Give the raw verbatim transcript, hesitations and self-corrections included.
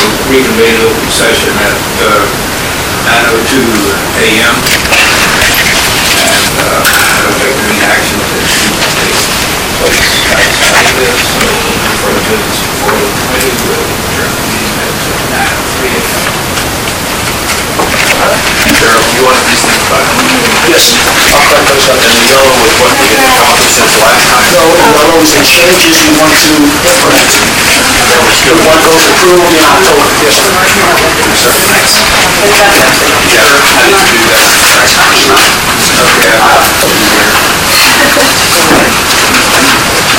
reconvene open session at nine oh two a m And uh, I don't take any action that needs to take place outside of this. So for the business before the committee, we'll adjourn the meeting at nine oh three a m Cheryl, you want these things back? Yes, I'll cut those up. And the yellow was what we had accomplished since last time. So, yellow is the changes we want to implement. That was The good. one goes approved in October. Yes, sir. Thanks. Yeah, I need to do that. Thanks. Okay, I'll be here.